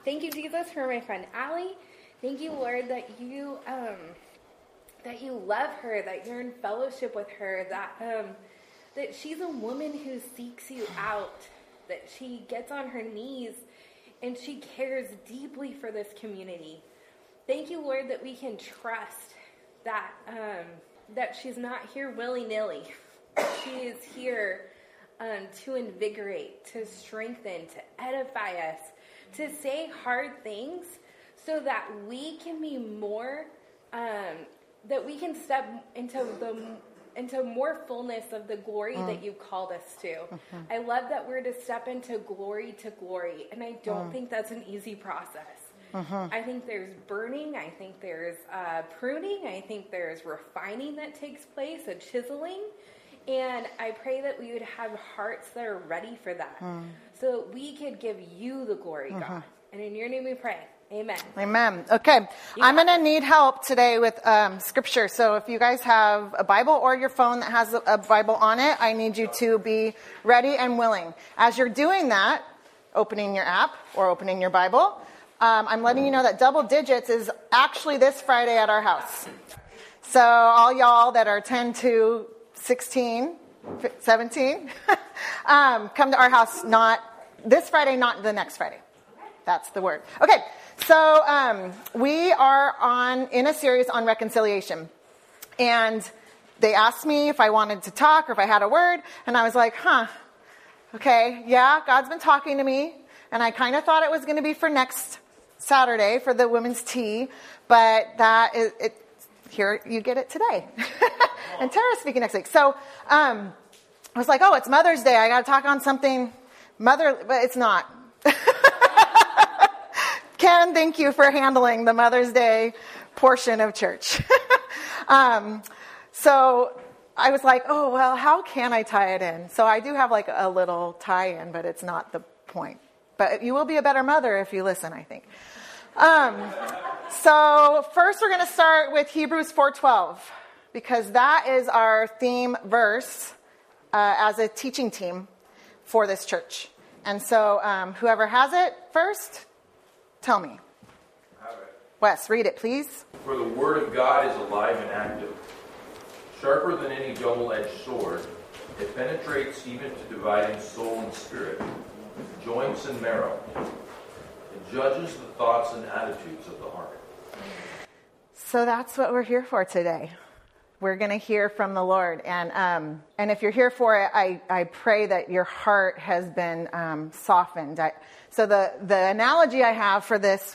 Thank you, Jesus, for my friend Allie. Thank you, Lord, that you love her, that you're in fellowship with her, that she's a woman who seeks you out, that she gets on her knees and she cares deeply for this community. Thank you, Lord, that we can trust that she's not here willy-nilly. She is here to invigorate, to strengthen, to edify us, to say hard things so that we can be more, that we can step into more fullness of the glory that you called us to. Mm-hmm. I love that we're to step into glory to glory, and I don't think that's an easy process. Mm-hmm. I think there's burning, I think there's pruning, I think there's refining that takes place, a chiseling, and I pray that we would have hearts that are ready for that, so that we could give you the glory, God. And in your name we pray. Amen. Amen. Okay. Yeah. I'm going to need help today with scripture. So if you guys have a Bible or your phone that has a Bible on it, I need you to be ready and willing. As you're doing that, opening your app or opening your Bible, I'm letting you know that double digits is actually this Friday at our house. So all y'all that are 10 to 16, 17, come to our house, not this Friday, not the next Friday. That's the word. Okay, so we are in a series on reconciliation. And they asked me if I wanted to talk or if I had a word. And I was like, okay, yeah, God's been talking to me. And I kind of thought it was going to be for next Saturday for the women's tea. But that is, here you get it today. And Tara's speaking next week. So I was like, it's Mother's Day. I got to talk on something but it's not. Ken, thank you for handling the Mother's Day portion of church. So I was like, how can I tie it in? So I do have like a little tie-in, but it's not the point. But you will be a better mother if you listen, I think. So first we're going to start with Hebrews 4:12, because that is our theme verse as a teaching team for this church. And so whoever has it first, tell me. Wes, read it, please. For the word of God is alive and active, sharper than any double-edged sword. It penetrates even to dividing soul and spirit, joints and marrow. It judges the thoughts and attitudes of the heart. So that's what we're here for today. We're going to hear from the Lord. And if you're here for it, I pray that your heart has been softened. So the analogy I have for this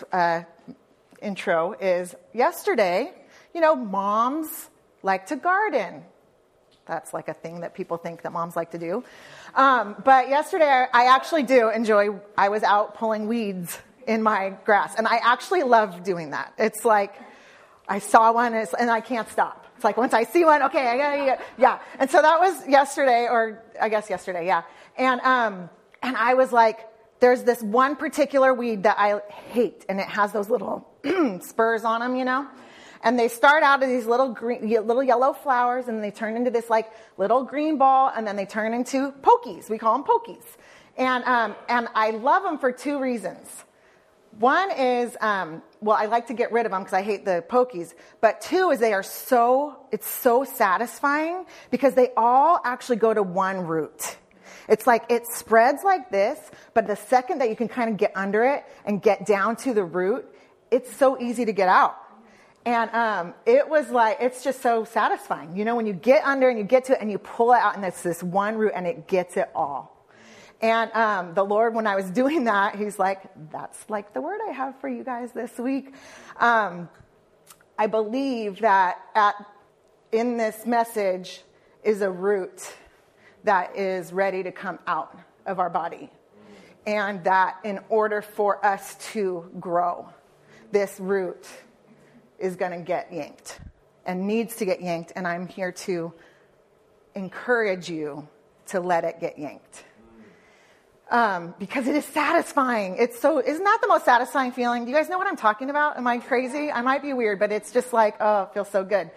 intro is yesterday, moms like to garden. That's like a thing that people think that moms like to do. But yesterday I actually do enjoy, I was out pulling weeds in my grass. And I actually love doing that. It's like, I saw one and I can't stop. It's like once I see one, okay, I gotta, yeah. And so that was yesterday, or I guess yesterday, yeah. And I was like, there's this one particular weed that I hate, and it has those little spurs on them, And they start out as these little yellow flowers, and they turn into this like little green ball, and then they turn into pokies. We call them pokies. And I love them for two reasons. One is, I like to get rid of them because I hate the pokies. But two is it's so satisfying because they all actually go to one root. It's like it spreads like this, but the second that you can kind of get under it and get down to the root, it's so easy to get out. And it was like, it's just so satisfying. When you get under and you get to it and you pull it out and it's this one root and it gets it all. And the Lord, when I was doing that, he's like, that's like the word I have for you guys this week. I believe that in this message is a root that is ready to come out of our body. And that in order for us to grow, this root is going to get yanked and needs to get yanked. And I'm here to encourage you to let it get yanked. Because it is satisfying. Isn't that the most satisfying feeling? Do you guys know what I'm talking about? Am I crazy? I might be weird, but it's just like, it feels so good.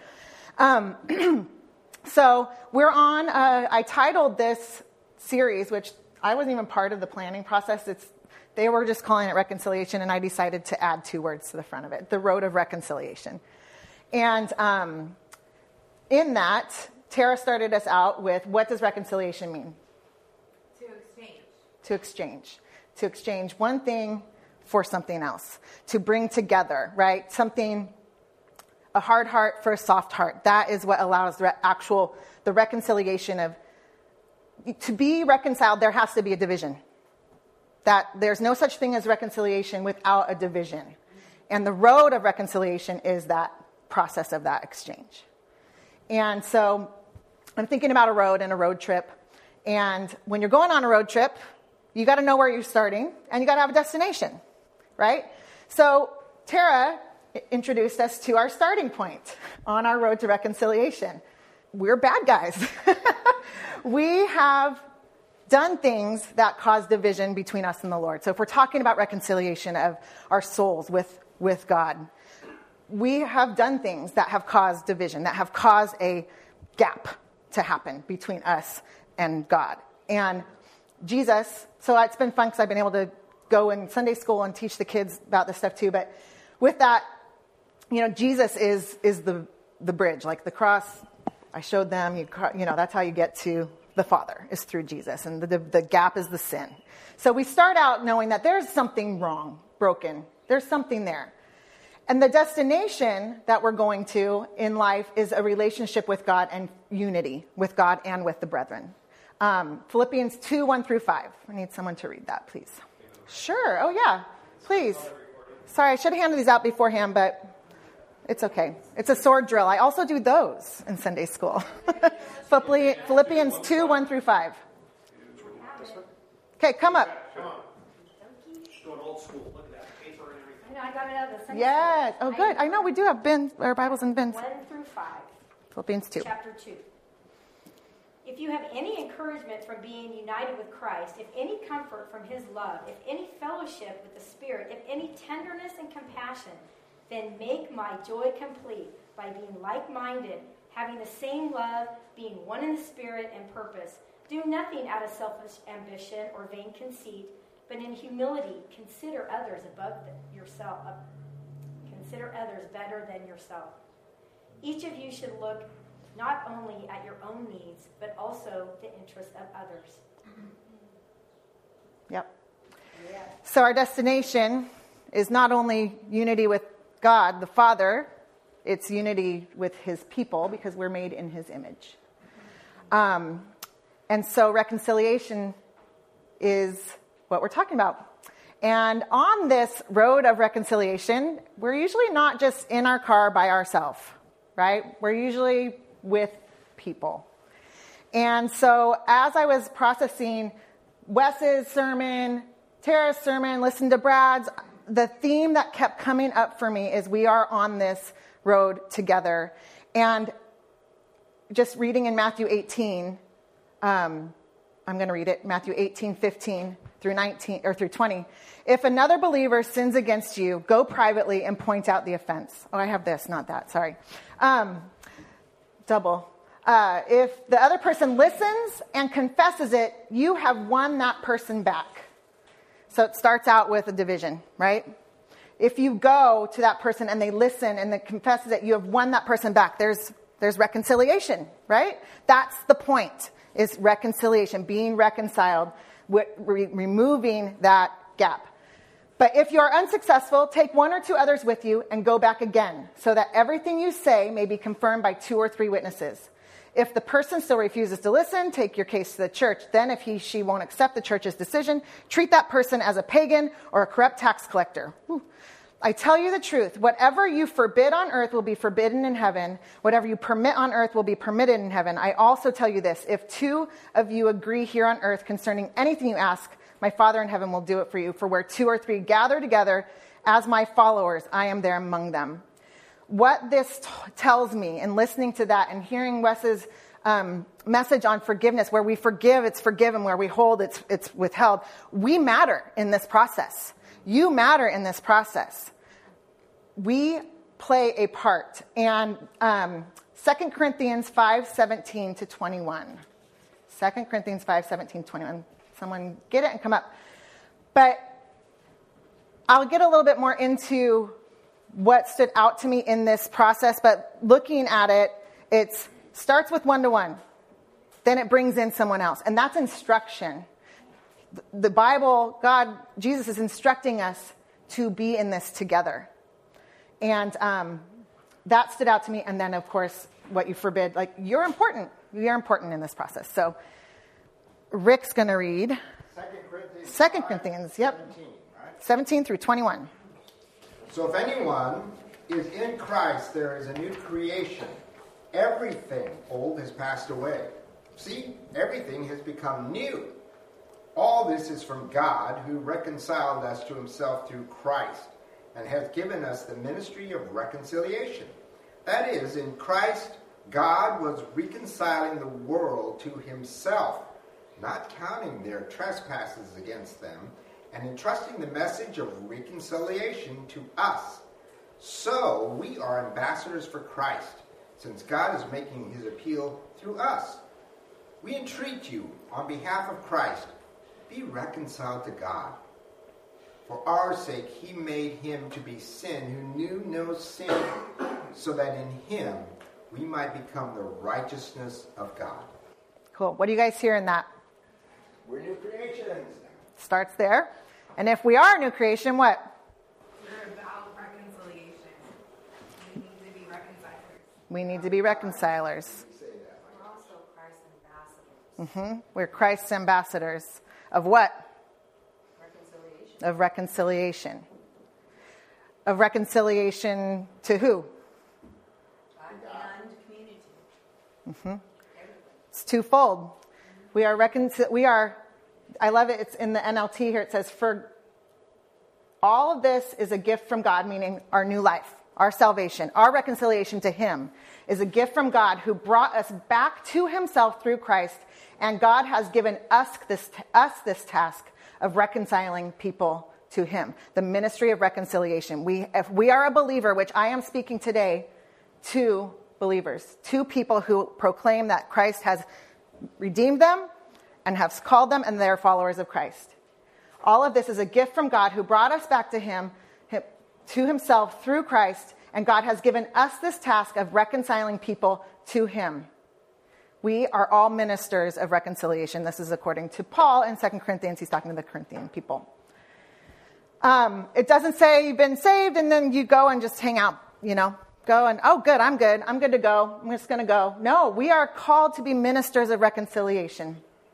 So we're on, I titled this series, which I wasn't even part of the planning process. It's They were just calling it reconciliation, and I decided to add 2 words to the front of it, the road of reconciliation. And in that, Tara started us out with, what does reconciliation mean? To exchange. To exchange. To exchange one thing for something else. To bring together, right? A hard heart for a soft heart. That is what allows the reconciliation of, to be reconciled, there has to be a division. That there's no such thing as reconciliation without a division. And the road of reconciliation is that process of that exchange. And so I'm thinking about a road and a road trip. And when you're going on a road trip, you got to know where you're starting, and you got to have a destination, right? So Tara introduced us to our starting point on our road to reconciliation. We're bad guys. We have done things that cause division between us and the Lord. So if we're talking about reconciliation of our souls with God, we have done things that have caused division, that have caused a gap to happen between us and God. And Jesus, so it's been fun because I've been able to go in Sunday school and teach the kids about this stuff too. But with that, Jesus is the bridge, like the cross. I showed them, that's how you get to the Father, is through Jesus. And the gap is the sin. So we start out knowing that there's something wrong, broken. There's something there. And the destination that we're going to in life is a relationship with God and unity with God and with the brethren. Philippians 2, 1 through 5. I need someone to read that, please. Sure. Oh, yeah. Please. Sorry, I should have handed these out beforehand, but it's okay. It's a sword drill. I also do those in Sunday school. Philippians 2, 1 through 5. Okay, come up. Come on. Just going old school. Look at that. Paper and everything. I know, I got it out of the Sunday Yes. school. Oh, good. I know we do have our Bibles in bins. 1 through 5. Philippians 2. Chapter 2. If you have any encouragement from being united with Christ, if any comfort from his love, if any fellowship with the Spirit, if any tenderness and compassion, then make my joy complete by being like-minded, having the same love, being one in the Spirit and purpose. Do nothing out of selfish ambition or vain conceit, but in humility consider others above yourself. Consider others better than yourself. Each of you should look not only at your own needs, but also the interests of others. Yep. Yeah. So our destination is not only unity with God, the Father, it's unity with his people because we're made in his image. And so reconciliation is what we're talking about. And on this road of reconciliation, we're usually not just in our car by ourselves, right? We're usually with people. And so as I was processing Wes's sermon, Tara's sermon, listened to Brad's, the theme that kept coming up for me is we are on this road together. And just reading in Matthew 18, I'm going to read it, Matthew 18, 15 through 19 or through 20. If another believer sins against you, go privately and point out the offense. Oh, I have this, not that, sorry. Double. If the other person listens and confesses it, you have won that person back. So it starts out with a division, right? If you go to that person and they listen and they confesses it, you have won that person back. There's reconciliation, right? That's the point, is reconciliation, being reconciled, removing that gap. But if you are unsuccessful, take 1 or 2 others with you and go back again, so that everything you say may be confirmed by 2 or 3 witnesses. If the person still refuses to listen, take your case to the church. Then if she won't accept the church's decision, treat that person as a pagan or a corrupt tax collector. I tell you the truth, whatever you forbid on earth will be forbidden in heaven. Whatever you permit on earth will be permitted in heaven. I also tell you this, if 2 of you agree here on earth concerning anything you ask, my Father in heaven will do it for you. For where 2 or 3 gather together as my followers, I am there among them. What this tells me, in listening to that and hearing Wes's message on forgiveness, where we forgive, it's forgiven, where we hold, it's withheld. We matter in this process. You matter in this process. We play a part. And 2 Corinthians 5:17 to 21. 2 Corinthians 5:17 to 21. Someone get it and come up. But I'll get a little bit more into what stood out to me in this process, but looking at it, it starts with one-to-one. Then it brings in someone else, and that's instruction. The Bible, God, Jesus is instructing us to be in this together. And that stood out to me. And then, of course, what you forbid, like, you're important. You're important in this process. So Rick's going to read 2 Corinthians, yep, 17, right? 17 through 21. So if anyone is in Christ, there is a new creation. Everything old has passed away. See, everything has become new. All this is from God, who reconciled us to himself through Christ, and has given us the ministry of reconciliation. That is, in Christ, God was reconciling the world to himself, not counting their trespasses against them, and entrusting the message of reconciliation to us. So we are ambassadors for Christ, since God is making his appeal through us. We entreat you, on behalf of Christ, be reconciled to God. For our sake he made him to be sin who knew no sin, so that in him we might become the righteousness of God. Cool. What do you guys hear in that? We're new creations. Starts there. And if we are a new creation, what? We're about reconciliation. We need to be reconcilers. We need to be reconcilers. We're also Christ's ambassadors. We're Christ's ambassadors. Of what? Reconciliation. Of reconciliation. Of reconciliation to who? God and community. It's twofold. We are I love it. It's in the NLT here. It says, for all of this is a gift from God, meaning our new life, our salvation, our reconciliation to him is a gift from God who brought us back to himself through Christ. And God has given us this task of reconciling people to him, the ministry of reconciliation. If we are a believer, which I am speaking today to believers, to people who proclaim that Christ has redeemed them and has called them and they're followers of Christ. All of this is a gift from God who brought us back to him, to himself through Christ, and God has given us this task of reconciling people to him. We are all ministers of reconciliation. This is according to Paul in 2 Corinthians. He's talking to the Corinthian people. It doesn't say you've been saved and then you go and just hang out, go and, oh, good, I'm good to go. I'm just going to go. No, we are called to be ministers of reconciliation.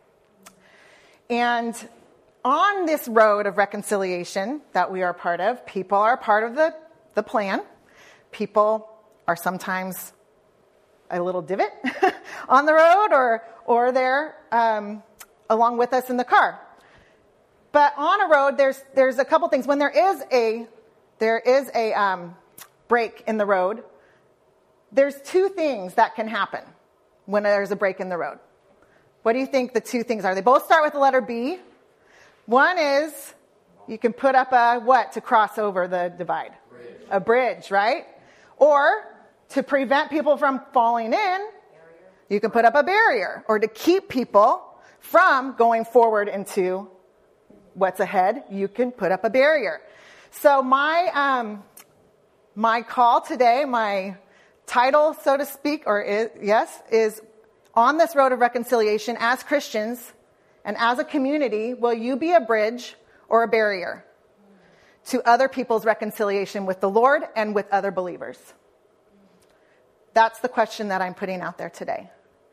And on this road of reconciliation that we are part of, people are part of the plan. People are sometimes a little divot on the road or they're along with us in the car. But on a road, there's a couple things. When there is a break in the road, there's two things that can happen when there's a break in the road. What do you think the two things are? They both start with the letter B. One is you can put up a what to cross over the divide? A bridge, right? Or to prevent people from falling in, you can put up a barrier. Or to keep people from going forward into what's ahead, you can put up a barrier. So my call today, my title, so to speak, is on this road of reconciliation as Christians and as a community, will you be a bridge or a barrier to other people's reconciliation with the Lord and with other believers? That's the question that I'm putting out there today.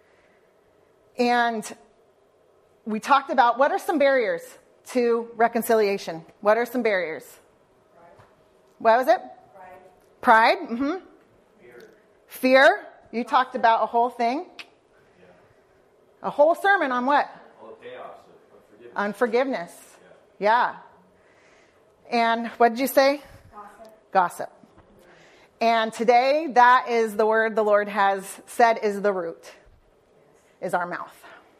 And we talked about what are some barriers to reconciliation. What are some barriers? Pride. What was it? Pride. Pride? Fear. You talked about a whole thing. A whole sermon on what? All the chaos of forgiveness. Unforgiveness. Yeah. And what did you say? Gossip. And today, that is the word the Lord has said is the root, is our mouth.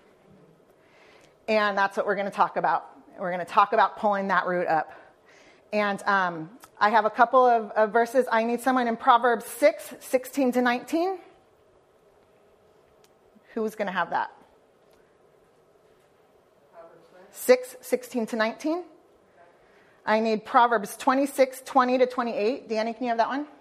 And that's what we're going to talk about. We're going to talk about pulling that root up. And I have a couple of verses. I need someone in Proverbs 6, 16 to 19. Who's going to have that? 6, 16 to 19. I need Proverbs 26, 20 to 28. Danny, can you have that one?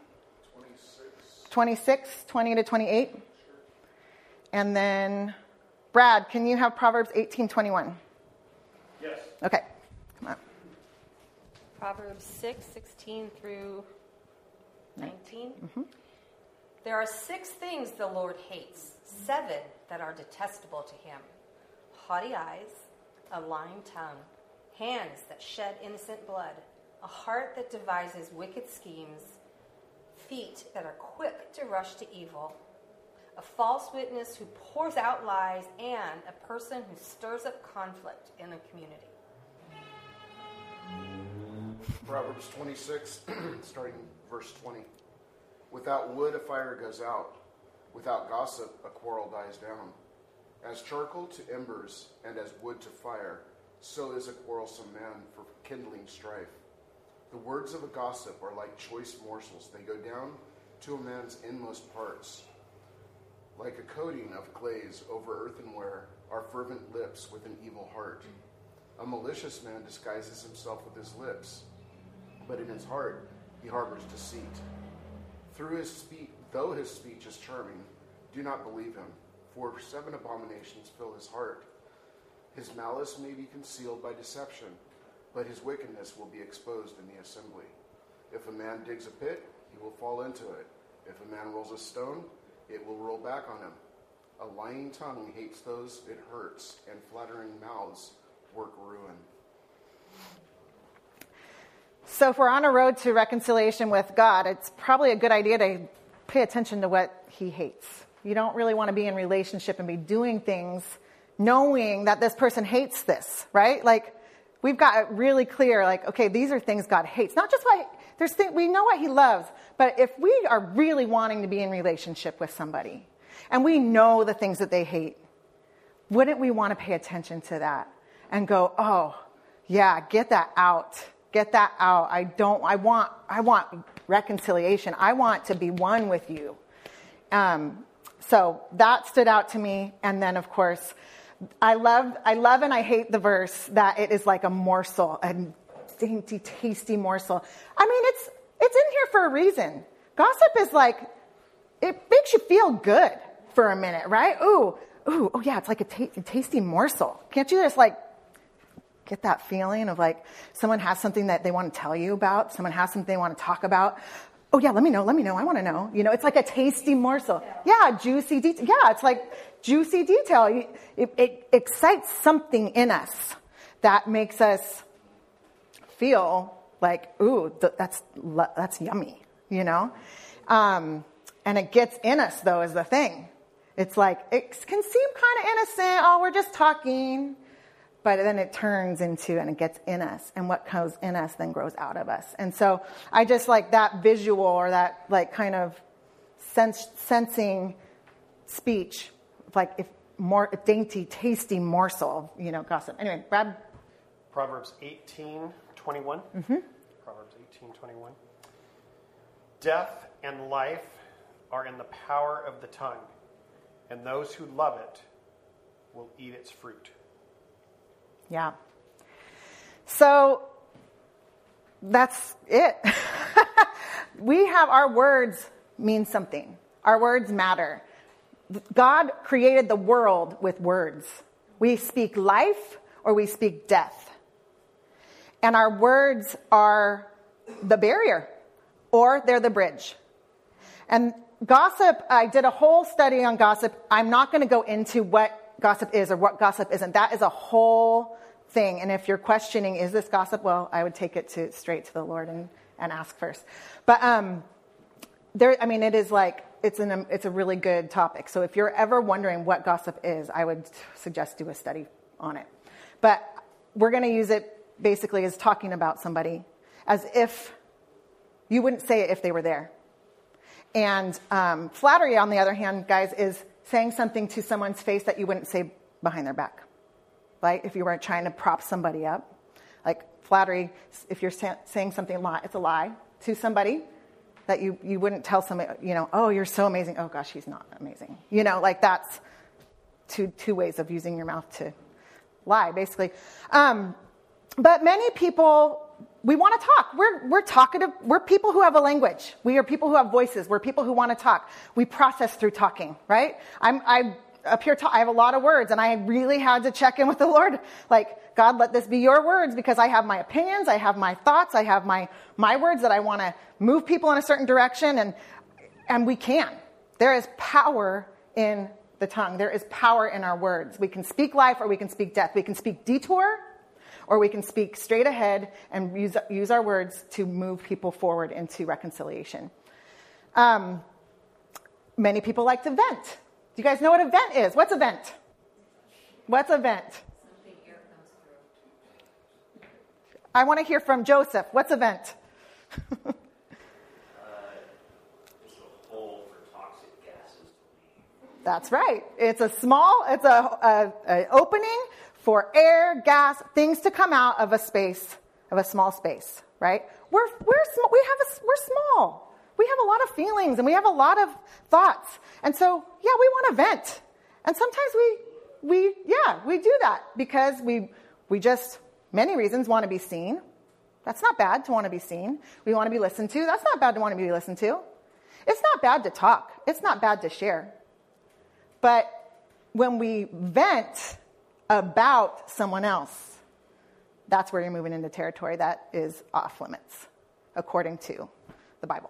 26, 20 to 28. Sure. And then, Brad, can you have Proverbs 18, 21? Yes. Okay, come on. Proverbs 6, 16 through 19. Mm-hmm. There are 6 things the Lord hates, 7 that are detestable to him. Haughty eyes, a lying tongue, hands that shed innocent blood, a heart that devises wicked schemes, feet that are quick to rush to evil, a false witness who pours out lies, and a person who stirs up conflict in the community. Proverbs 26, starting verse 20. Without wood, a fire goes out. Without gossip, a quarrel dies down. As charcoal to embers and as wood to fire, so is a quarrelsome man for kindling strife. The words of a gossip are like choice morsels. They go down to a man's inmost parts. Like a coating of glaze over earthenware are fervent lips with an evil heart. A malicious man disguises himself with his lips, but in his heart he harbors deceit. Though his speech is charming, do not believe him, for 7 abominations fill his heart. His malice may be concealed by deception, but his wickedness will be exposed in the assembly. If a man digs a pit, he will fall into it. If a man rolls a stone, it will roll back on him. A lying tongue hates those it hurts, and flattering mouths work ruin. So if we're on a road to reconciliation with God, it's probably a good idea to pay attention to what he hates. You don't really want to be in relationship and be doing things knowing that this person hates this, right? Like, we've got it really clear, like, okay, these are things God hates. Not just what, we know what he loves, but if we are really wanting to be in relationship with somebody, and we know the things that they hate, wouldn't we want to pay attention to that and go, oh, yeah, get that out. Get that out. I want reconciliation. I want to be one with you. So that stood out to me. And then, of course, I love and I hate the verse that it is like a morsel, a dainty, tasty morsel. I mean, it's in here for a reason. Gossip is like, it makes you feel good for a minute, right? Oh yeah, it's like a tasty morsel. Can't you just like get that feeling of like someone has something that they want to tell you about, someone has something they want to talk about? Oh yeah, let me know, I want to know. You know, it's like a tasty morsel. Yeah, juicy detail. Yeah, it's like juicy detail. It excites something in us that makes us feel like, ooh, that's yummy, you know? And it gets in us, though, is the thing. It's like, it can seem kind of innocent. Oh, we're just talking. But then it turns into, and it gets in us. And what goes in us then grows out of us. And so I just like that visual, or that like kind of sensing speech, like if more a dainty, tasty morsel, you know, gossip. Anyway, Brad. Proverbs 18:21. Mm-hmm. Proverbs 18:21. Death and life are in the power of the tongue, and those who love it will eat its fruit. Yeah. So that's it. We have, our words mean something. Our words matter. God created the world with words. We speak life or we speak death. And our words are the barrier, or they're the bridge. And gossip, I did a whole study on gossip. I'm not going to go into what gossip is or what gossip isn't. That is a whole thing. And if you're questioning, is this gossip? Well, I would take it straight to the Lord and ask first. But it is like, it's a really good topic. So if you're ever wondering what gossip is, I would suggest do a study on it. But we're going to use it basically as talking about somebody as if you wouldn't say it if they were there. And flattery, on the other hand, guys, is saying something to someone's face that you wouldn't say behind their back. Like if you were trying to prop somebody up. Like flattery, if you're saying something, it's a lie to somebody that you wouldn't tell somebody, you know, oh, you're so amazing. Oh, gosh, he's not amazing. You know, like that's two ways of using your mouth to lie, basically. But many people we want to talk. We're talkative. We're people who have a language. We are people who have voices. We're people who want to talk. We process through talking, right? I'm up here. I have a lot of words, and I really had to check in with the Lord. Like, God, let this be your words, because I have my opinions. I have my thoughts. I have my words that I want to move people in a certain direction, and we can. There is power in the tongue. There is power in our words. We can speak life or we can speak death. We can speak detour, or we can speak straight ahead and use our words to move people forward into reconciliation. Many people like to vent. Do you guys know what a vent is? What's a vent? What's a vent? Something air comes through. I want to hear from Joseph. What's a vent? It's a hole for toxic gases to leave. That's right. It's a opening for air, gas, things to come out of a small space, right? We're small. We have a lot of feelings and we have a lot of thoughts. And so, yeah, we want to vent. And sometimes we do that because we just, many reasons, want to be seen. That's not bad to want to be seen. We want to be listened to. That's not bad to want to be listened to. It's not bad to talk. It's not bad to share. But when we vent about someone else, that's where you're moving into territory that is off limits, according to the Bible.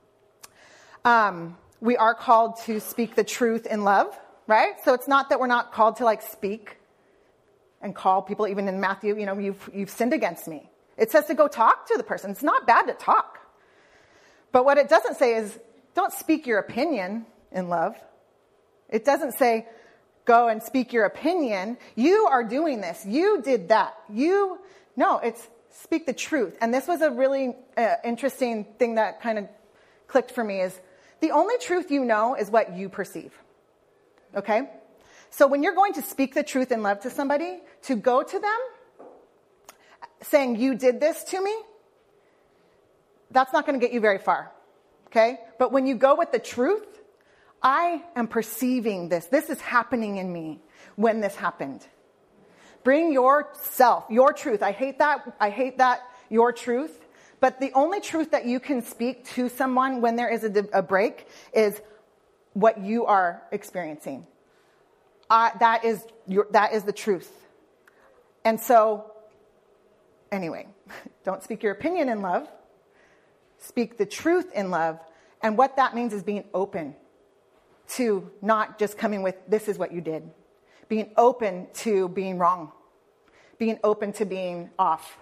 We are called to speak the truth in love, right? So it's not that we're not called to speak and call people, even in Matthew, you've sinned against me. It says to go talk to the person. It's not bad to talk. But what it doesn't say is, don't speak your opinion in love. It doesn't say, go and speak your opinion. You are doing this. You did that. No, it's speak the truth. And this was a really interesting thing that kind of clicked for me is the only truth you know is what you perceive. Okay? So when you're going to speak the truth in love to somebody, to go to them saying, you did this to me, that's not going to get you very far. Okay? But when you go with the truth, I am perceiving this. This is happening in me when this happened. Bring yourself, your truth. I hate that, your truth. But the only truth that you can speak to someone when there is a break is what you are experiencing. That is the truth. And so, anyway, don't speak your opinion in love. Speak the truth in love. And what that means is being open to not just coming with, this is what you did. Being open to being wrong. Being open to being off.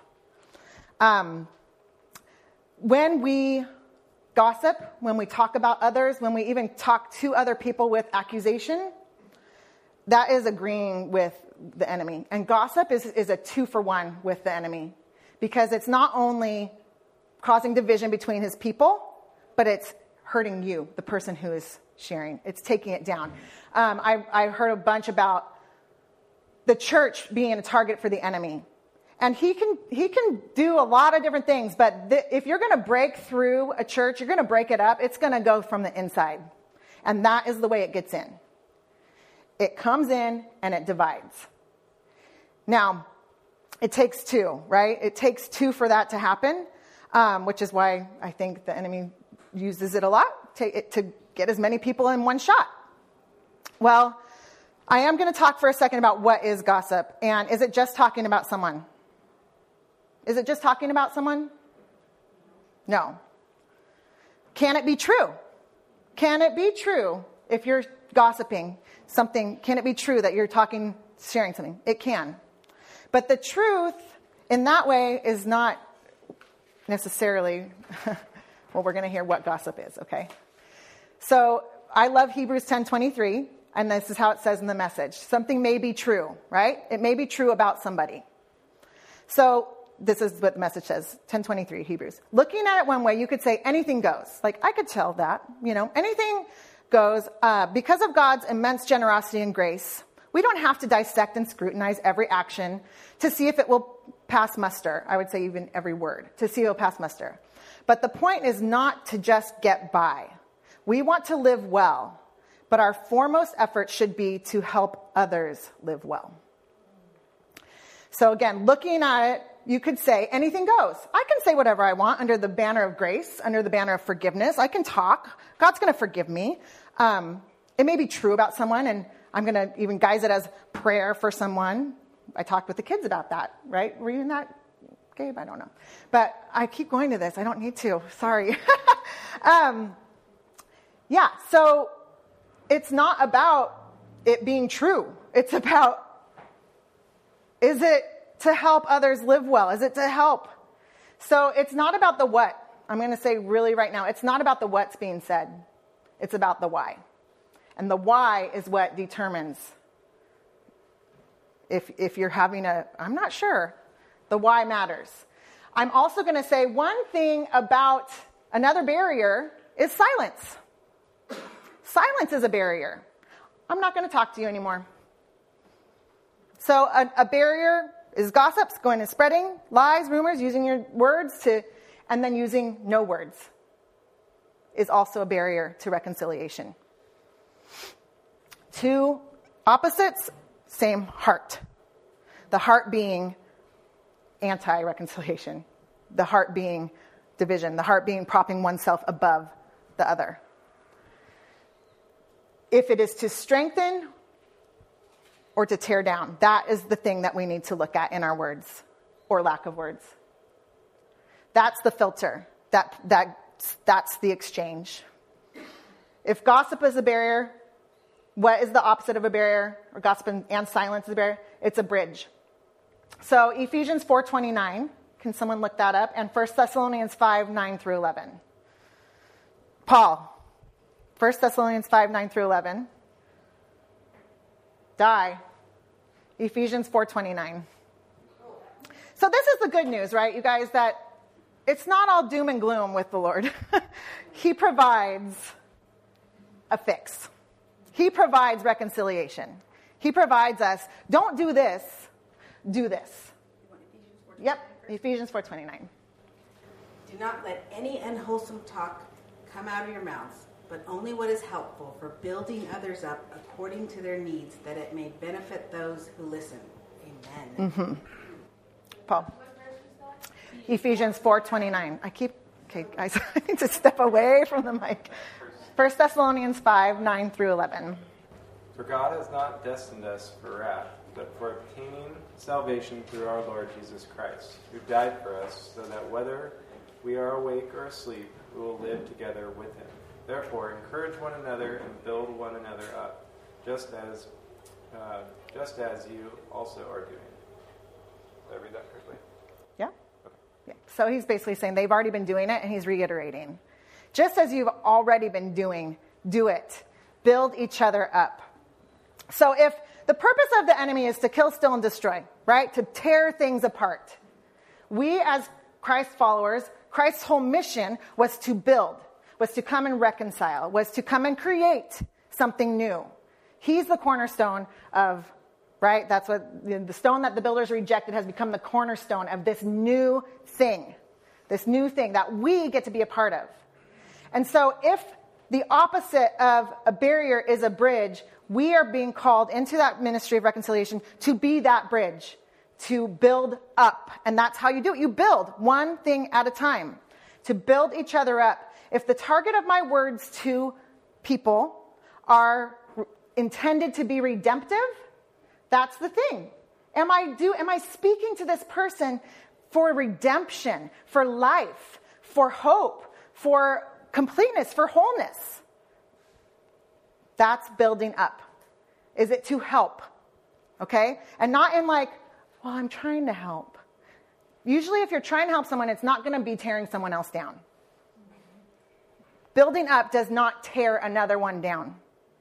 When we gossip, when we talk about others, when we even talk to other people with accusation, that is agreeing with the enemy. And gossip is a 2-for-1 with the enemy. Because it's not only causing division between his people, but it's hurting you, the person who is sharing. It's taking it down. I heard a bunch about the church being a target for the enemy. And he can do a lot of different things, but if you're going to break through a church, you're going to break it up, it's going to go from the inside. And that is the way it gets in. It comes in and it divides. Now, it takes 2, right? It takes 2 for that to happen, which is why I think the enemy uses it a lot to get as many people in one shot. Well, I am going to talk for a second about what is gossip. And is it just talking about someone? Is it just talking about someone? No. Can it be true? Can it be true if you're gossiping something? Can it be true that you're sharing something? It can. But the truth in that way is not necessarily, well, we're going to hear what gossip is, okay? So I love Hebrews 10:23, and this is how it says in the Message. Something may be true, right? It may be true about somebody. So this is what the Message says, 10:23, Hebrews. Looking at it one way, you could say anything goes. Like, I could tell that, anything goes. Because of God's immense generosity and grace, we don't have to dissect and scrutinize every action to see if it will pass muster. I would say even every word, to see if it will pass muster. But the point is not to just get by. We want to live well, but our foremost effort should be to help others live well. So again, looking at it you could say anything goes. I can say whatever I want under the banner of grace, under the banner of forgiveness. I can talk. God's going to forgive me. It may be true about someone, and I'm going to even guise it as prayer for someone. I talked with the kids about that, right? Were you in that, Gabe? I don't know. But I keep going to this. I don't need to. Sorry. Yeah, so it's not about it being true. It's about, is it to help others live well? Is it to help? So it's not about the what. I'm going to say really right now, it's not about the what's being said. It's about the why. And the why is what determines if you're having I'm not sure. The why matters. I'm also going to say one thing about another barrier is silence. Silence is a barrier. I'm not going to talk to you anymore. So a barrier is gossips, going to spreading lies, rumors, using your words and then using no words is also a barrier to reconciliation. Two opposites, same heart. The heart being anti-reconciliation. The heart being division. The heart being propping oneself above the other. If it is to strengthen or to tear down, that is the thing that we need to look at in our words or lack of words. That's the filter. That's the exchange. If gossip is a barrier, what is the opposite of a barrier? Or gossip and silence is a barrier? It's a bridge. So Ephesians 4:29, can someone look that up? And 1 Thessalonians 5:9-11. Paul, 1 Thessalonians 5:9-11. Die. Ephesians 4:29. So this is the good news, right, you guys, that it's not all doom and gloom with the Lord. He provides a fix. He provides reconciliation. He provides us, don't do this, do this. Yep, Ephesians 4:29. Do not let any unwholesome talk come out of your mouths, but only what is helpful for building others up according to their needs, that it may benefit those who listen. Amen. Mm-hmm. Paul. Ephesians 4:29. Okay, guys, I need to step away from the mic. 1 Thessalonians 5:9-11. For God has not destined us for wrath, but for obtaining salvation through our Lord Jesus Christ, who died for us, so that whether we are awake or asleep, we will live together with him. Therefore, encourage one another and build one another up, just as you also are doing. Did I read that correctly? Yeah. Okay. Yeah. So he's basically saying they've already been doing it, and he's reiterating. Just as you've already been doing, do it. Build each other up. So if the purpose of the enemy is to kill, steal, and destroy, right? To tear things apart. We as Christ followers, Christ's whole mission was to build, was to come and reconcile, was to come and create something new. He's the cornerstone of, right? That's what the stone that the builders rejected has become the cornerstone of this new thing that we get to be a part of. And so if the opposite of a barrier is a bridge, we are being called into that ministry of reconciliation to be that bridge, to build up. And that's how you do it. You build one thing at a time, to build each other up. If the target of my words to people are intended to be redemptive, that's the thing. Am I speaking to this person for redemption, for life, for hope, for completeness, for wholeness? That's building up. Is it to help? Okay? And not in like, well, I'm trying to help. Usually if you're trying to help someone, it's not going to be tearing someone else down. Building up does not tear another one down.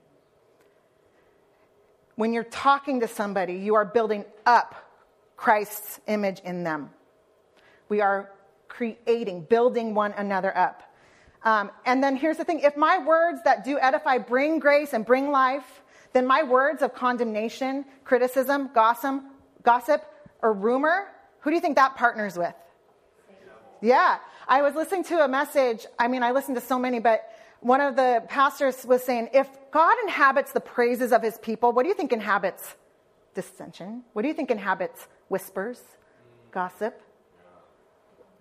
When you're talking to somebody, you are building up Christ's image in them. We are building one another up. And then here's the thing. If my words that do edify bring grace and bring life, then my words of condemnation, criticism, gossip, or rumor, who do you think that partners with? Yeah. I was listening to a message. I listened to so many, but one of the pastors was saying, if God inhabits the praises of his people, what do you think inhabits dissension? What do you think inhabits whispers, gossip,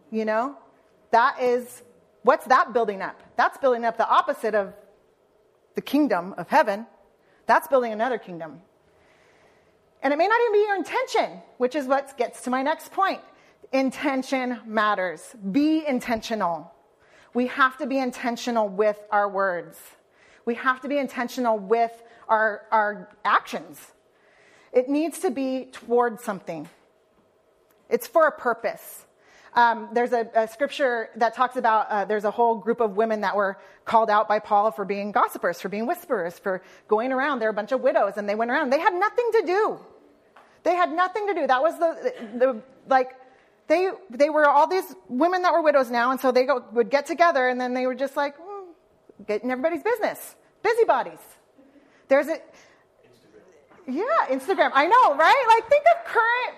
You know, what's that building up? That's building up the opposite of the kingdom of heaven. That's building another kingdom. And it may not even be your intention, which is what gets to my next point. Intention matters. Be intentional. We have to be intentional with our words. We have to be intentional with our actions. It needs to be toward something. It's for a purpose. There's a scripture that talks about there's a whole group of women that were called out by Paul for being gossipers, for being whisperers, for going around. They're a bunch of widows, and they went around. They had nothing to do. They had nothing to do. That was they were all these women that were widows now, and so they would get together, and then they were just like getting everybody's business, busybodies. Instagram. I know, right? Like, think of current.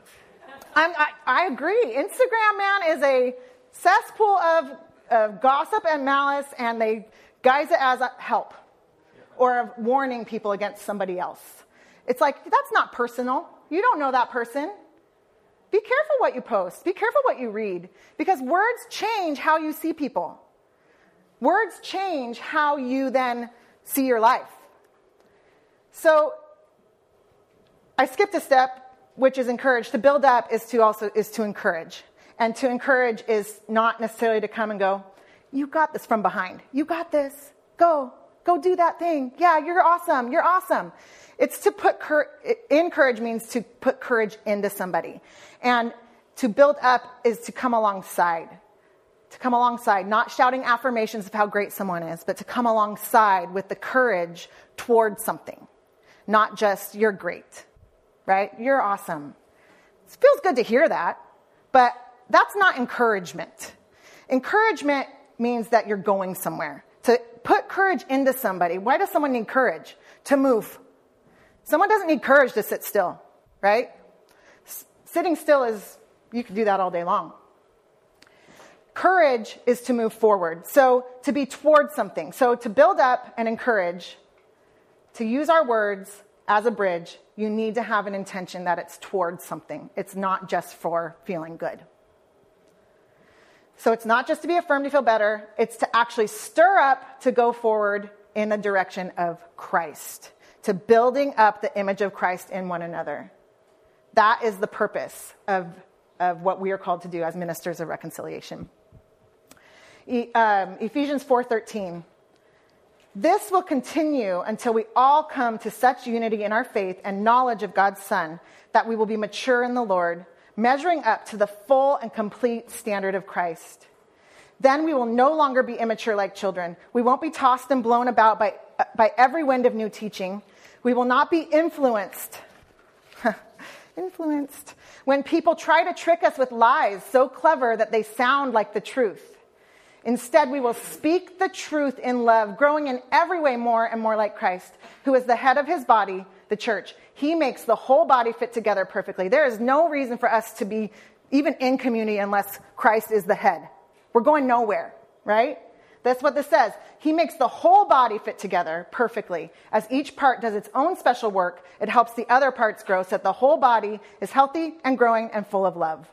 I agree. Instagram, man, is a cesspool of gossip and malice, and they guise it as help or of warning people against somebody else. It's like, that's not personal. You don't know that person. Be careful what you post. Be careful what you read, because words change how you see people. Words change how you then see your life. So I skipped a step, which is encourage. To build up is to encourage. And to encourage is not necessarily to come and go, you got this, from behind. You got this. Go do that thing. Yeah, you're awesome. You're awesome. It's to put encourage means to put courage into somebody. And to build up is to come alongside. To come alongside, not shouting affirmations of how great someone is, but to come alongside with the courage towards something. Not just, you're great, right? You're awesome. It feels good to hear that, but that's not encouragement. Encouragement means that you're going somewhere. To put courage into somebody. Why does someone need courage? To move. Someone doesn't need courage to sit still, right? Sitting still you can do that all day long. Courage is to move forward. So to be towards something. So to build up and encourage, to use our words as a bridge, you need to have an intention that it's towards something. It's not just for feeling good. So it's not just to be affirmed to feel better. It's to actually stir up to go forward in the direction of Christ. To building up the image of Christ in one another. That is the purpose of what we are called to do as ministers of reconciliation. Ephesians 4:13. This will continue until we all come to such unity in our faith and knowledge of God's Son that we will be mature in the Lord, measuring up to the full and complete standard of Christ. Then we will no longer be immature like children. We won't be tossed and blown about by every wind of new teaching. We will not be influenced when people try to trick us with lies so clever that they sound like the truth. Instead, we will speak the truth in love, growing in every way more and more like Christ, who is the head of his body, the church. He makes the whole body fit together perfectly. There is no reason for us to be even in community unless Christ is the head. We're going nowhere, right? That's what this says. He makes the whole body fit together perfectly. As each part does its own special work, it helps the other parts grow so that the whole body is healthy and growing and full of love.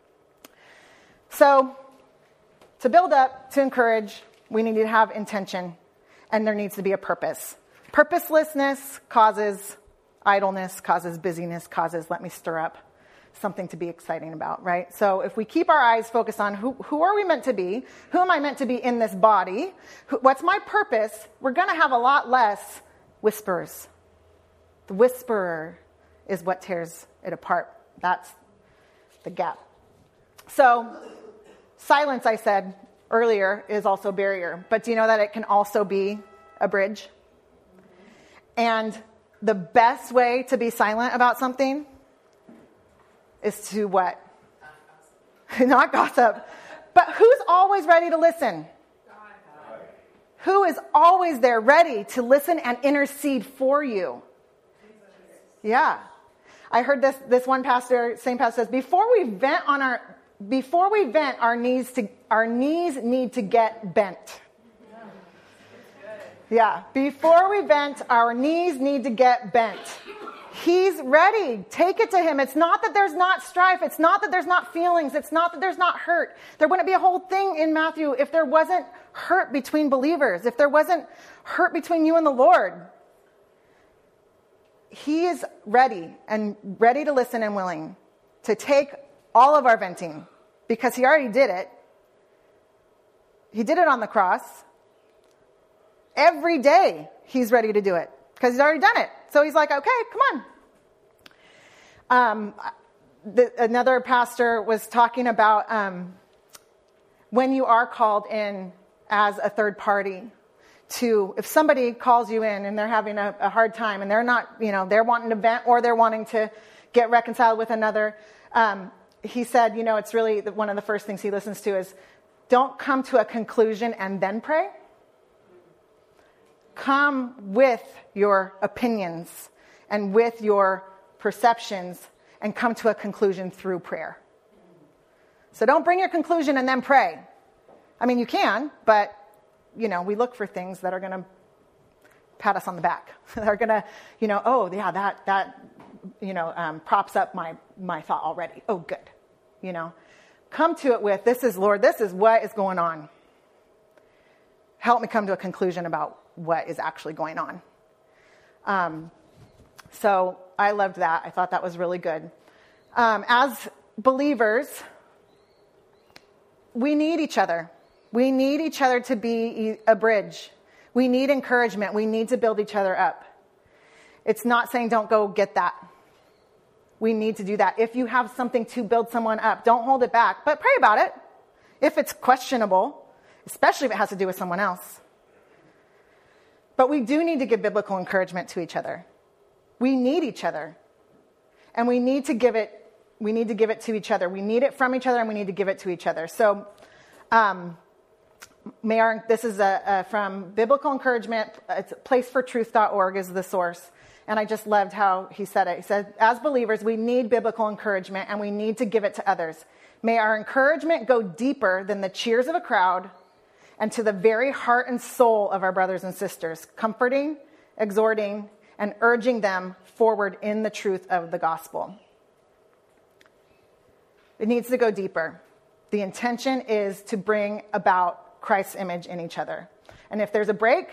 So, to build up, to encourage, we need to have intention, and there needs to be a purpose. Purposelessness causes idleness, causes busyness, causes, let me stir up, something to be exciting about, right? So if we keep our eyes focused on who are we meant to be, who am I meant to be in this body, what's my purpose, we're going to have a lot less whispers. The whisperer is what tears it apart. That's the gap. So silence, I said earlier, is also a barrier. But do you know that it can also be a bridge? And the best way to be silent about something is to what? Not gossip. But who's always ready to listen? God. Who is always there ready to listen and intercede for you? Yeah. I heard this one pastor, same pastor says, before we vent, our knees need to get bent. Yeah. Before we vent, our knees need to get bent. He's ready. Take it to him. It's not that there's not strife. It's not that there's not feelings. It's not that there's not hurt. There wouldn't be a whole thing in Matthew if there wasn't hurt between believers, if there wasn't hurt between you and the Lord. He is ready to listen and willing to take all of our venting because he already did it. He did it on the cross. Every day he's ready to do it because he's already done it. So he's like, okay, come on. Another pastor was talking about when you are called in as a third party to, if somebody calls you in and they're having a hard time and they're not, they're wanting to vent or they're wanting to get reconciled with another, he said, it's really one of the first things he listens to is don't come to a conclusion and then pray. Come with your opinions and with your perceptions and come to a conclusion through prayer. So don't bring your conclusion and then pray. I mean, you can, but, we look for things that are going to pat us on the back. They're going to, oh, yeah, that props up my thought already. Oh, good. Come to it with, this is, Lord, this is what is going on. Help me come to a conclusion about what is actually going on. So I loved that. I thought that was really good. As believers, we need each other. We need each other to be a bridge. We need encouragement. We need to build each other up. It's not saying don't go get that. We need to do that. If you have something to build someone up, don't hold it back, but pray about it. If it's questionable, especially if it has to do with someone else. But we do need to give biblical encouragement to each other. We need each other. And we need to give it to each other. We need it from each other and we need to give it to each other. So this is from Biblical Encouragement. It's placefortruth.org is the source. And I just loved how he said it. He said, as believers, we need biblical encouragement and we need to give it to others. May our encouragement go deeper than the cheers of a crowd and to the very heart and soul of our brothers and sisters, comforting, exhorting, and urging them forward in the truth of the gospel. It needs to go deeper. The intention is to bring about Christ's image in each other. And if there's a break,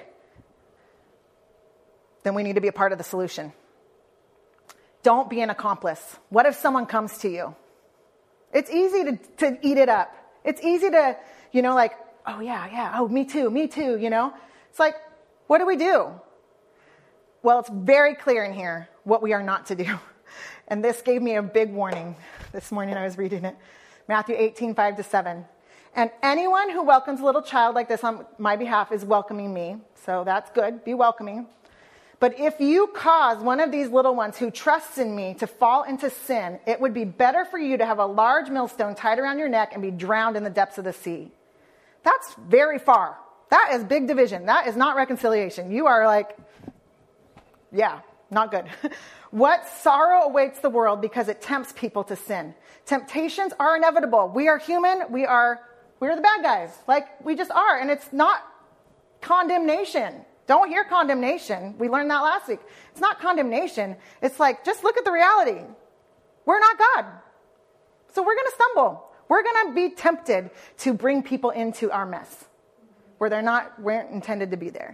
then we need to be a part of the solution. Don't be an accomplice. What if someone comes to you? It's easy to eat it up. It's easy to, oh, yeah, oh, me too, It's like, what do we do? Well, it's very clear in here what we are not to do. And this gave me a big warning this morning I was reading it. Matthew 18:5-7. And anyone who welcomes a little child like this on my behalf is welcoming me. So that's good. Be welcoming. But if you cause one of these little ones who trusts in me to fall into sin, it would be better for you to have a large millstone tied around your neck and be drowned in the depths of the sea. That's very far. That is big division. That is not reconciliation. You are like, yeah, not good. What sorrow awaits the world because it tempts people to sin. Temptations are inevitable. We are human. We're the bad guys. Like, we just are. And it's not condemnation. Don't hear condemnation. We learned that last week. It's not condemnation. It's like, just look at the reality. We're not God. So we're going to stumble. We're going to be tempted to bring people into our mess where weren't intended to be there.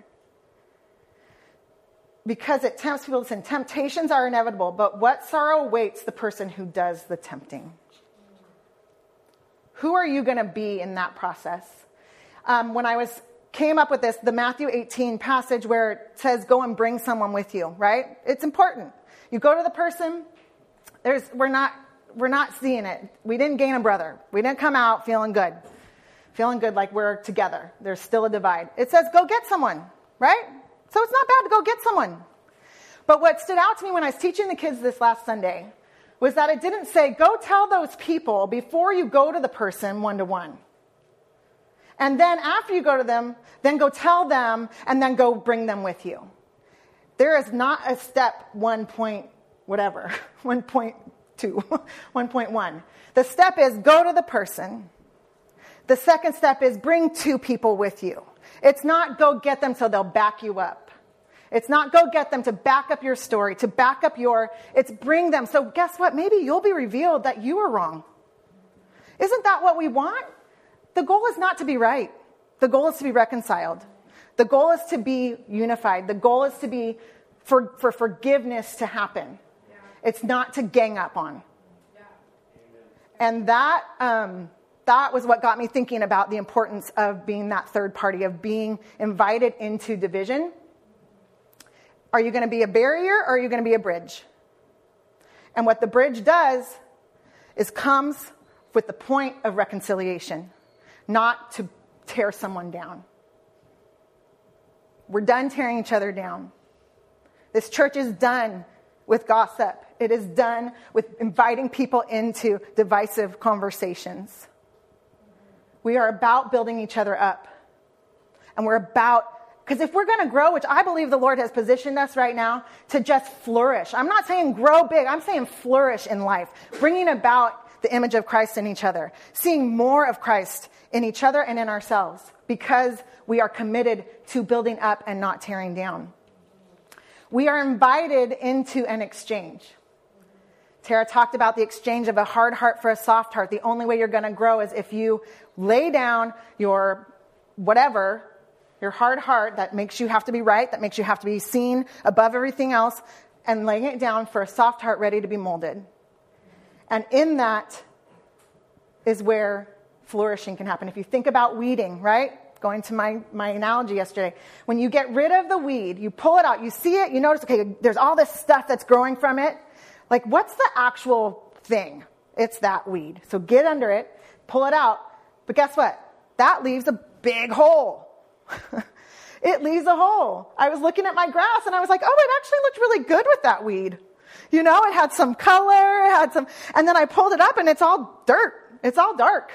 Because it tempts people to sin. Temptations are inevitable, but what sorrow awaits the person who does the tempting? Who are you going to be in that process? When I came up with this, the Matthew 18 passage where it says, go and bring someone with you, right? It's important. You go to the person, we're not seeing it. We didn't gain a brother. We didn't come out feeling good like we're together. There's still a divide. It says, go get someone, right? So it's not bad to go get someone. But what stood out to me when I was teaching the kids this last Sunday was that it didn't say, go tell those people before you go to the person one-to-one. And then after you go to them, then go tell them, and then go bring them with you. There is not a step 1.2, 1.1. The step is go to the person. The second step is bring two people with you. It's not go get them so they'll back you up. It's not go get them to back up your story, to back up it's bring them. So guess what? Maybe you'll be revealed that you were wrong. Isn't that what we want? The goal is not to be right. The goal is to be reconciled. The goal is to be unified. The goal is to be for forgiveness to happen. Yeah. It's not to gang up on. Yeah. And that was what got me thinking about the importance of being that third party, of being invited into division. Are you going to be a barrier or are you going to be a bridge? And what the bridge does is comes with the point of reconciliation, not to tear someone down. We're done tearing each other down. This church is done with gossip. It is done with inviting people into divisive conversations. We are about building each other up. And because if we're going to grow, which I believe the Lord has positioned us right now to just flourish. I'm not saying grow big. I'm saying flourish in life. Bringing about the image of Christ in each other. Seeing more of Christ in each other and in ourselves. Because we are committed to building up and not tearing down. We are invited into an exchange. Tara talked about the exchange of a hard heart for a soft heart. The only way you're going to grow is if you lay down your whatever, your hard heart that makes you have to be right, that makes you have to be seen above everything else, and laying it down for a soft heart ready to be molded. And in that is where flourishing can happen. If you think about weeding, right? Going to my analogy yesterday. When you get rid of the weed, you pull it out, you see it, you notice, okay, there's all this stuff that's growing from it. Like, what's the actual thing? It's that weed. So get under it, pull it out. But guess what? That leaves a big hole. It leaves a hole. I was looking at my grass and I was like, oh, it actually looked really good with that weed. You know, it had some color, and then I pulled it up and it's all dirt. It's all dark.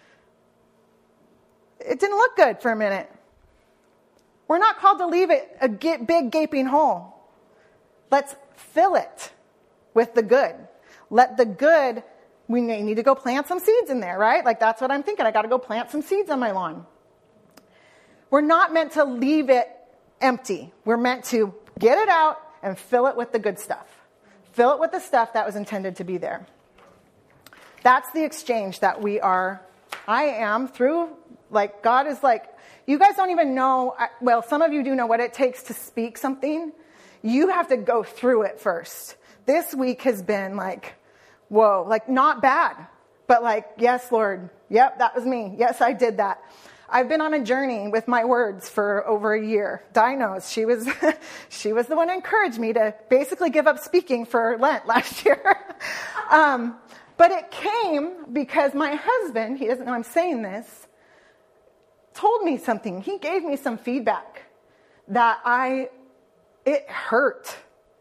It didn't look good for a minute. We're not called to leave it a big gaping hole. Let's fill it with the good. Let the good, we need to go plant some seeds in there, right? Like that's what I'm thinking. I got to go plant some seeds on my lawn. We're not meant to leave it empty. We're meant to get it out and fill it with the good stuff. Fill it with the stuff that was intended to be there. That's the exchange that I am through, like God is like, you guys don't even know, well, some of you do know what it takes to speak something. You have to go through it first. This week has been like, whoa, like not bad, but like, yes, Lord. Yep, that was me. Yes, I did that. I've been on a journey with my words for over a year. Di knows. She was the one who encouraged me to basically give up speaking for Lent last year. But it came because my husband, he doesn't know I'm saying this, told me something. He gave me some feedback that it hurt.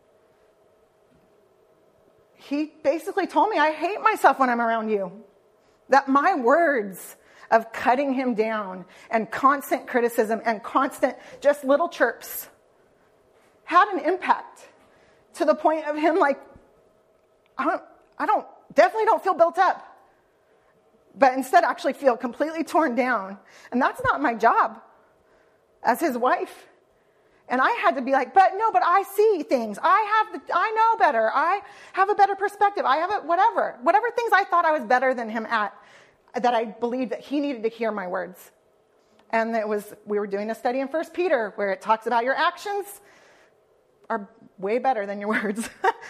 He basically told me I hate myself when I'm around you. That my words of cutting him down and constant criticism and constant just little chirps had an impact to the point of him like, definitely don't feel built up, but instead actually feel completely torn down. And that's not my job as his wife. And I had to be like, but I see things. I know better. I have a better perspective. I have whatever things I thought I was better than him at, that I believed that he needed to hear my words. And we were doing a study in 1 Peter where it talks about your actions are way better than your words.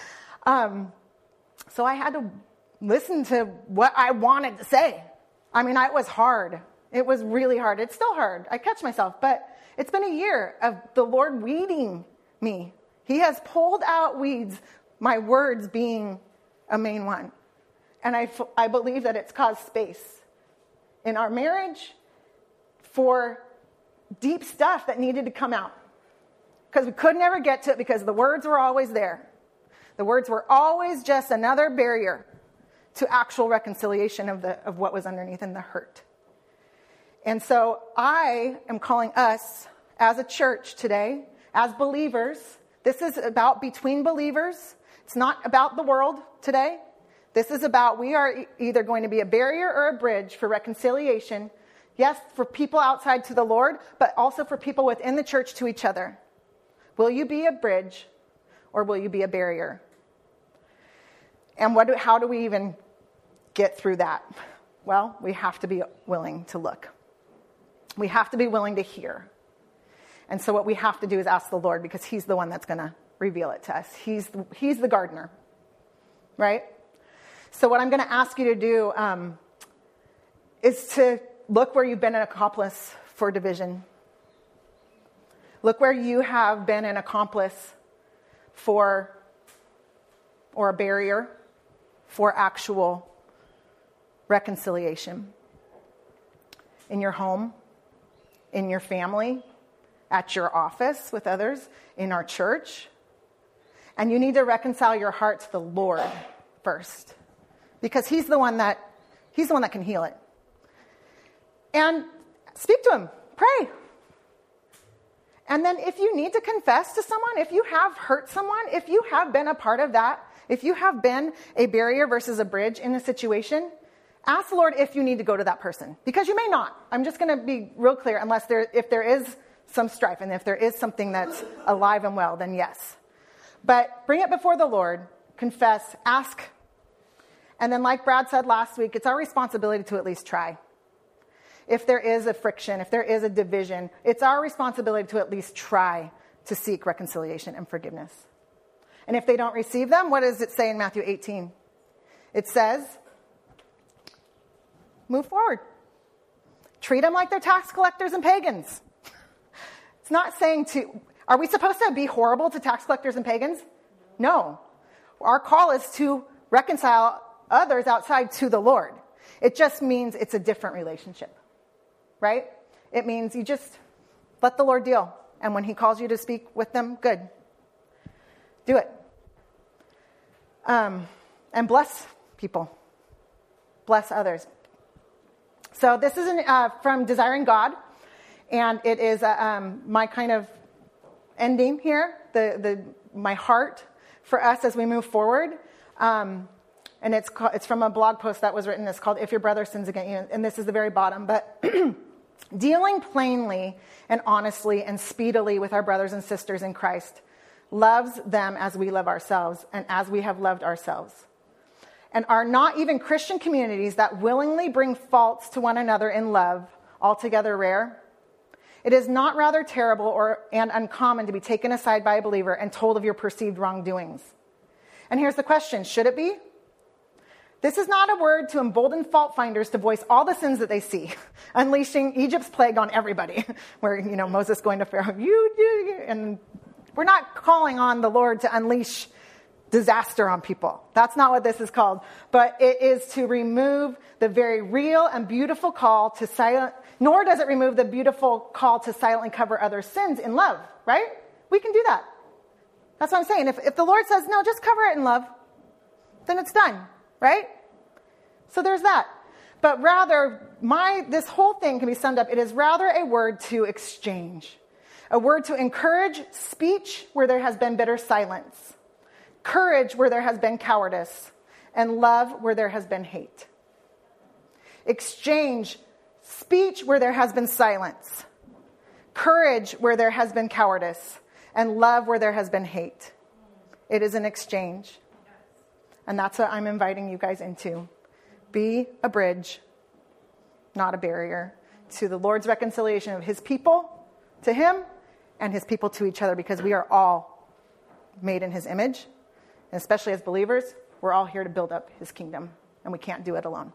So I had to listen to what I wanted to say. I mean, it was hard. It was really hard. It's still hard. I catch myself, but it's been a year of the Lord weeding me. He has pulled out weeds, my words being a main one. And I believe that it's caused space in our marriage for deep stuff that needed to come out. Because we could never get to it because the words were always there. The words were always just another barrier to actual reconciliation of what was underneath and the hurt. And so I am calling us as a church today, as believers. This is about between believers. It's not about the world today. This is about we are either going to be a barrier or a bridge for reconciliation. Yes, for people outside to the Lord, but also for people within the church to each other. Will you be a bridge or will you be a barrier? And how do we even get through that? Well, we have to be willing to look. We have to be willing to hear. And so what we have to do is ask the Lord, because he's the one that's going to reveal it to us. He's the gardener, right? So what I'm going to ask you to do is to look where you've been an accomplice for division. Look where you have been an accomplice or a barrier for actual reconciliation. In your home, in your family, at your office with others, in our church. And you need to reconcile your heart to the Lord first, because he's the one that can heal it. And speak to him, pray. And then if you need to confess to someone, if you have hurt someone, if you have been a part of that, if you have been a barrier versus a bridge in a situation, ask the Lord if you need to go to that person, because you may not. I'm just going to be real clear, if there is some strife and if there is something that's alive and well, then yes. But bring it before the Lord, confess, ask. And then like Brad said last week, it's our responsibility to at least try. If there is a friction, if there is a division, it's our responsibility to at least try to seek reconciliation and forgiveness. And if they don't receive them, what does it say in Matthew 18? It says, move forward. Treat them like they're tax collectors and pagans. It's not saying are we supposed to be horrible to tax collectors and pagans? No. Our call is to reconcile others outside to the Lord. It just means it's a different relationship, right? It means you just let the Lord deal. And when he calls you to speak with them, good. Do it. And bless people. Bless others. So this is from Desiring God, and it is my kind of ending here, my heart for us as we move forward. And it's from a blog post that was written. It's called If Your Brother Sins Against You, and this is the very bottom. But dealing plainly and honestly and speedily with our brothers and sisters in Christ loves them as we love ourselves and as we have loved ourselves. And are not even Christian communities that willingly bring faults to one another in love altogether rare? It is not rather terrible and uncommon to be taken aside by a believer and told of your perceived wrongdoings. And here's the question, should it be? This is not a word to embolden fault finders to voice all the sins that they see, unleashing Egypt's plague on everybody, where, Moses going to Pharaoh, and we're not calling on the Lord to unleash disaster on people. That's not what this is called. But it is to remove the very real and beautiful call to silent, nor does it remove the beautiful call to silently cover others' sins in love, right? We can do that. That's what I'm saying. If the Lord says, no, just cover it in love, then it's done, right? So there's that. But rather, this whole thing can be summed up. It is rather a word to exchange, a word to encourage speech where there has been bitter silence, courage where there has been cowardice, and love where there has been hate. Exchange speech where there has been silence, courage where there has been cowardice, and love where there has been hate. It is an exchange. And that's what I'm inviting you guys into. Be a bridge, not a barrier, to the Lord's reconciliation of his people to him and his people to each other, because we are all made in his image. And especially as believers, we're all here to build up his kingdom, and we can't do it alone.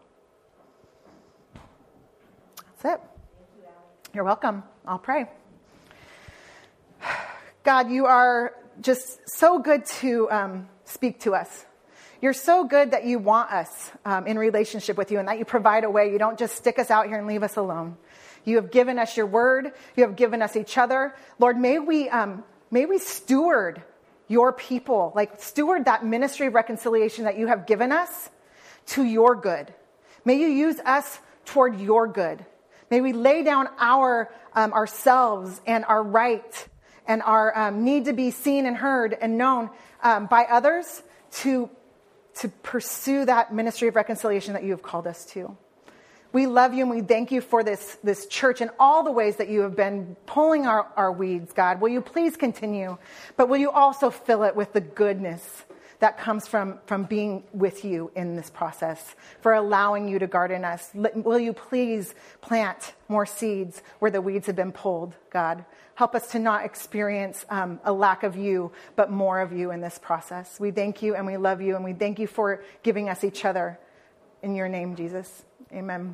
That's it. You're welcome. I'll pray. God, you are just so good to speak to us. You're so good that you want us in relationship with you, and that you provide a way. You don't just stick us out here and leave us alone. You have given us your word. You have given us each other. Lord, may we steward your people, steward that ministry of reconciliation that you have given us to your good. May you use us toward your good. May we lay down ourselves and our right and our need to be seen and heard and known by others to pursue that ministry of reconciliation that you have called us to. We love you and we thank you for this church and all the ways that you have been pulling our weeds, God. Will you please continue? But will you also fill it with the goodness that comes from being with you in this process, for allowing you to garden us? Will you please plant more seeds where the weeds have been pulled, God? Help us to not experience a lack of you, but more of you in this process. We thank you and we love you and we thank you for giving us each other. In your name, Jesus. Amen.